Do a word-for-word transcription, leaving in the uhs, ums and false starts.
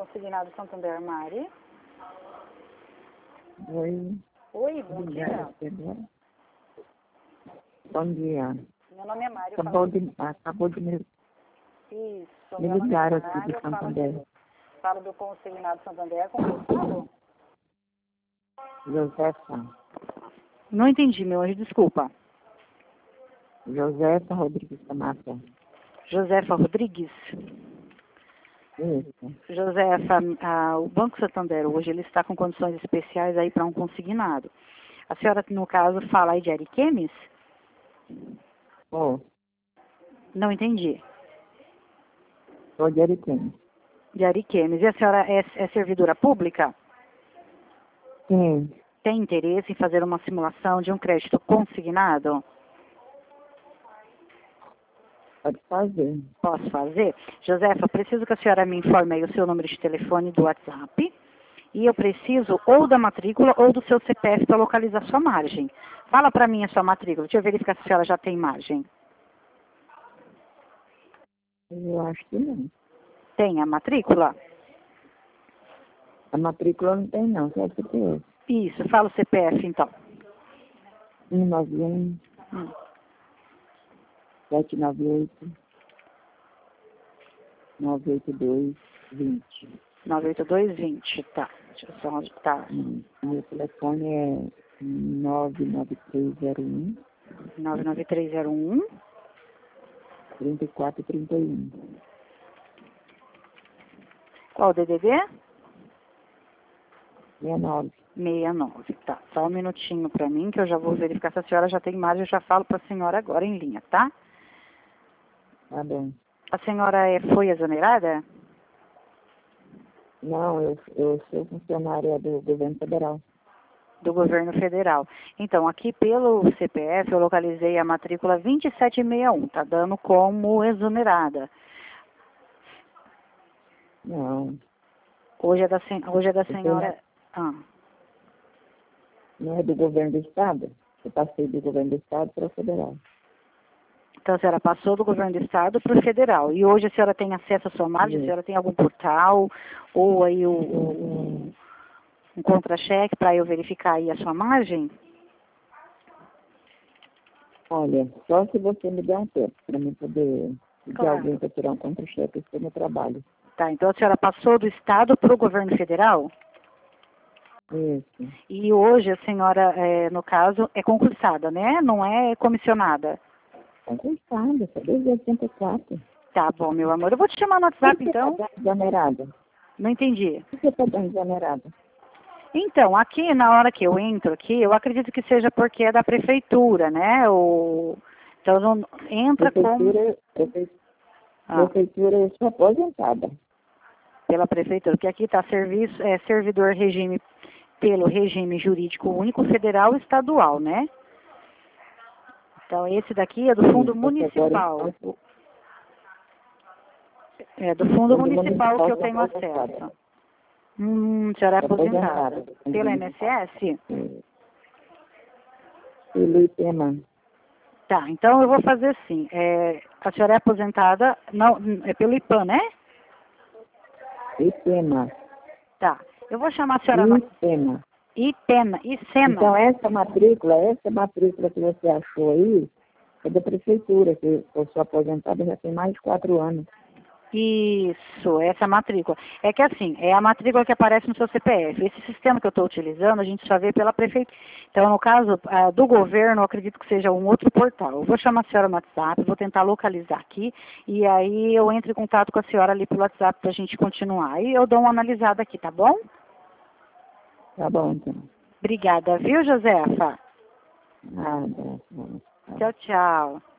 Consignado Santander, Mari. Oi. Oi, bom dia. Bom dia. Meu nome é Mari. Acabou de, acabou de me, Isso, me meu nome é ligar Mari. aqui de Eu falo, Santander. falo do Consignado Santander. Com quem falo? Josefa. Não entendi, meu anjo, desculpa. Josefa Rodrigues da Mata. Josefa Rodrigues. Isso. Josefa, ah, o Banco Santander hoje ele está com condições especiais aí para um consignado. A senhora, no caso, fala aí de Ariquemes? Oh, Não entendi. sou de Ariquemes. De Ariquemes. E a senhora é, é servidora pública? Sim. Tem interesse em fazer uma simulação de um crédito consignado? Pode fazer. Posso fazer? Josefa, preciso que a senhora me informe aí o seu número de telefone do WhatsApp. E eu preciso ou da matrícula ou do seu C P F para localizar sua margem. Fala para mim a sua matrícula. Deixa eu verificar se a senhora já tem margem. Eu acho que não. Tem a matrícula? A matrícula não tem não, só C P F. Isso, fala o C P F então. um nove um, Hum. sete nove oito, nove oito dois, vinte. nove oito dois vinte, tá. Deixa eu só onde tá. Hum, Meu telefone é nove nove três zero um, nove nove três zero um. trinta e quatro trinta e um. Qual o D D D? sessenta e nove. sessenta e nove, tá. Só um minutinho para mim que eu já vou verificar se a senhora já tem margem. Eu já falo para a senhora agora em linha, tá? Tá bom. A senhora é, foi exonerada? Não, eu, eu sou funcionária do governo federal. Do governo federal. Então, aqui pelo C P F eu localizei a matrícula vinte e sete sessenta e um, tá dando como exonerada. Não, Hoje é da, sen- hoje é da eu tenho- senhora... Ah, não é do governo do estado. Eu passei do governo do estado para o federal. então a senhora passou do governo do estado para o federal. E hoje a senhora tem acesso à sua margem? A Isso. senhora tem algum portal ou aí o, o- um contra-cheque para eu verificar aí a sua margem? Olha, só se você me der um tempo para mim poder pedir Claro. alguém para tirar um contra-cheque do meu trabalho. Tá, então a senhora passou do estado para o governo federal? Isso. E hoje a senhora, é, no caso, é concursada, né? Não é comissionada. Concursada, só desde oitenta e quatro. Tá bom, meu amor. Eu vou te chamar no WhatsApp, Por que então. você está dando exonerada? Não entendi. Por que você está dando exonerada? Então, aqui, na hora que eu entro aqui, eu acredito que seja porque é da prefeitura, né? O... Então, não entra como... Prefeitura, prefe... Ah, prefeitura, eu sou aposentada. pela prefeitura, porque aqui está serviço, é, servidor regime, pelo regime jurídico único federal e estadual, né? Então, esse daqui é do fundo Sim, municipal. agora, então, É do fundo Fundo municipal que eu municipal, tenho aposentada. acesso. Hum, a senhora é aposentada. Aposentada. Pelo I N S S? Pelo IPEMA. Tá, então eu vou fazer assim. É, a senhora é aposentada, não, é pelo IPAM, né? IPEMA. Tá. Eu vou chamar a senhora no IPEMA. IPENA, ICENA. Então, essa matrícula, essa matrícula que você achou aí, é da prefeitura, que eu sou aposentada já tem mais de quatro anos. Isso, essa matrícula. É que assim, é a matrícula que aparece no seu C P F. Esse sistema que eu estou utilizando, a gente só vê pela prefeitura. Então, no caso ah, do governo, eu acredito que seja um outro portal. Eu vou chamar a senhora no WhatsApp, vou tentar localizar aqui, e aí eu entro em contato com a senhora ali pelo WhatsApp para a gente continuar. Aí eu dou uma analisada aqui, tá bom? Tá bom, então. Obrigada, viu, Josefa? Nada. Tchau, tchau.